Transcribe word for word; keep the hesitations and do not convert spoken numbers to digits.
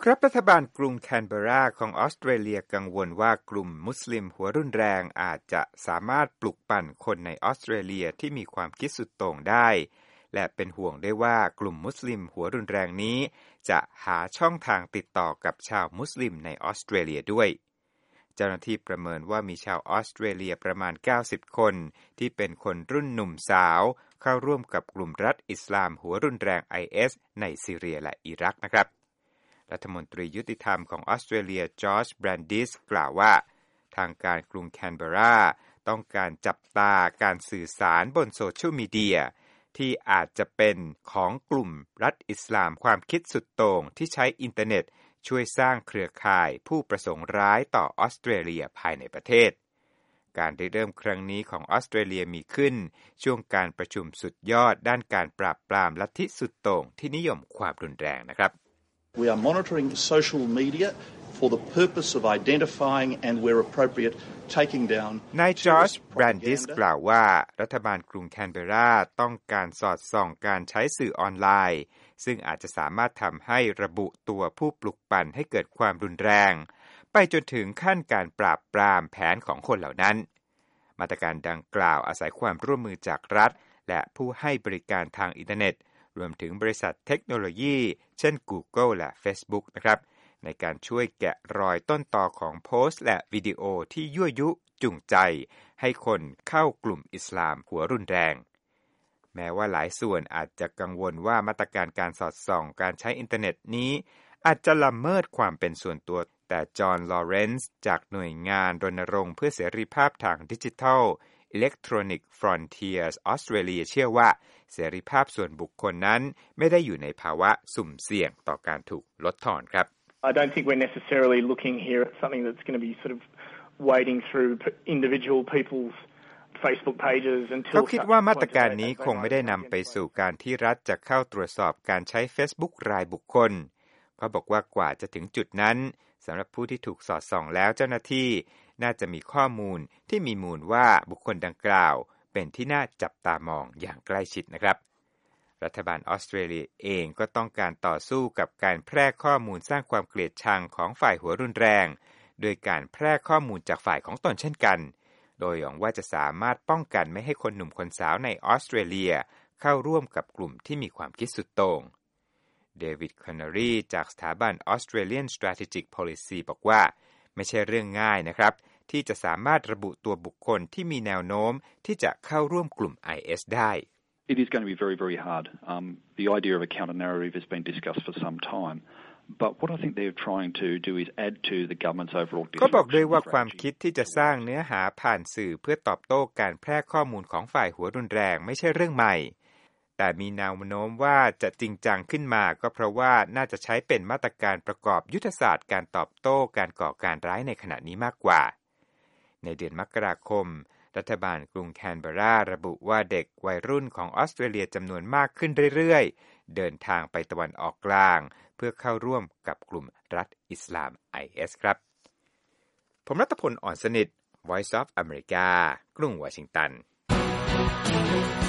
ครับรัฐบาลกรุงแคนเบอราของออสเตรเลียกังวลว่ากลุ่มมุสลิมหัวรุนแรงอาจจะสามารถปลุกปั่นคนในออสเตรเลียที่มีความคิดสุดโต่งได้และเป็นห่วงได้ว่ากลุ่มมุสลิมหัวรุนแรงนี้จะหาช่องทางติดต่อกับชาวมุสลิมในออสเตรเลียด้วยเจ้าหน้าที่ประเมินว่ามีชาวออสเตรเลียประมาณเก้าสิบคนที่เป็นคนรุ่นหนุ่มสาวเข้าร่วมกับกลุ่มรัฐอิสลามหัวรุนแรง ไอ เอส ในซีเรียและอิรักนะครับรัฐมนตรียุติธรรมของออสเตรเลียจอร์จแบรนดิสกล่าวว่าทางการกรุงแคนเบอราต้องการจับตาการสื่อสารบนโซเชียลมีเดียที่อาจจะเป็นของกลุ่มรัฐอิสลามความคิดสุดโต่งที่ใช้อินเทอร์เน็ตช่วยสร้างเครือข่ายผู้ประสงค์ร้ายต่อออสเตรเลียภายในประเทศการได้เริ่มครั้งนี้ของออสเตรเลียมีขึ้นช่วงการประชุมสุดยอดด้านการปราบปรามลัทธิสุดโต่งที่นิยมความรุนแรงนะครับ We are monitoring social media for the purpose of identifying and where appropriate taking down นายจอร์จแบรนดิสกล่าวว่ารัฐบาลกรุงแคนเบอราต้องการสอดส่องการใช้สื่อออนไลน์ซึ่งอาจจะสามารถทำให้ระบุตัวผู้ปลุกปั่นให้เกิดความรุนแรงไปจนถึงขั้นการปราบปรามแผนของคนเหล่านั้นมาตรการดังกล่าวอาศัยความร่วมมือจากรัฐและผู้ให้บริการทางอินเทอร์เน็ตรวมถึงบริษัทเทคโนโลยีเช่น Google และ Facebook นะครับในการช่วยแกะรอยต้นตอของโพสต์และวิดีโอที่ยั่วยุจูงใจให้คนเข้ากลุ่มอิสลามหัวรุนแรงแม้ว่าหลายส่วนอาจจะกังวลว่ามาตรการการสอดส่องการใช้อินเทอร์เน็ตนี้อาจจะละเมิดความเป็นส่วนตัวแต่จอห์นลอเรนซ์จากหน่วยงานรณรงค์เพื่อเสรีภาพทางดิจิทัล Electronic Frontiers Australia เชื่อว่าเสรีภาพส่วนบุคคลนั้นไม่ได้อยู่ในภาวะสุ่มเสี่ยงต่อการถูกลดทอนครับ I don't think we're necessarily looking here at something that's going to be sort of wading through individual people's Facebook pages until เขาคิดว่ามาตรการนี้คงไม่ได้นำไปสู่การที่รัฐจะเข้าตรวจสอบการใช้ Facebook รายบุคคลเขาบอกว่ากว่าจะถึงจุดนั้นสำหรับผู้ที่ถูกสอดส่องแล้วเจ้าหน้าที่น่าจะมีข้อมูลที่มีมูลว่าบุคคลดังกล่าวเป็นที่น่าจับตามองอย่างใกล้ชิดนะครับรัฐบาลออสเตรเลียเองก็ต้องการต่อสู้กับการแพร่ข้อมูลสร้างความเกลียดชังของฝ่ายหัวรุนแรงโดยการแพร่ข้อมูลจากฝ่ายของตนเช่นกันโดยหวังว่าจะสามารถป้องกันไม่ให้คนหนุ่มคนสาวในออสเตรเลียเข้าร่วมกับกลุ่มที่มีความคิดสุดโต่งเดวิดคอนเนอรีจากสถาบัน Australian Strategic Policy บอกว่าไม่ใช่เรื่องง่ายนะครับที่จะสามารถระบุตัวบุคคลที่มีแนวโน้มที่จะเข้าร่วมกลุ่ม ไอ เอส ได้ It is going to be very, very hard. Um, the idea of a counter-narrative has been discussed for some time. But what I think they're trying to do is add to the government's overall disruption. ก็บอกด้วยว่าความคิดที่จะสร้างเนื้อหาผ่านสื่อเพื่อตอบโต้การแพร่ข้อมูลของฝ่ายหัวรุนแรงไม่ใช่เรื่องใหม่แต่มีแนวโน้มว่าจะจริงจังขึ้นมาก็เพราะว่าน่าจะใช้เป็นมาตรการประกอบยุทธศาสตร์การตอบโต้การก่อการร้ายในขณะนี้มากกว่าในเดือนมกราคมรัฐบาลกรุงแคนเบอราระบุว่าเด็กวัยรุ่นของออสเตรเลียจำนวนมากขึ้นเรื่อยๆเดินทางไปตะวันออกกลางเพื่อเข้าร่วมกับกลุ่มรัฐอิสลาม ไอ เอส ครับผมรัตพล อ่อนสนิท Voice of America กรุงวอชิงตัน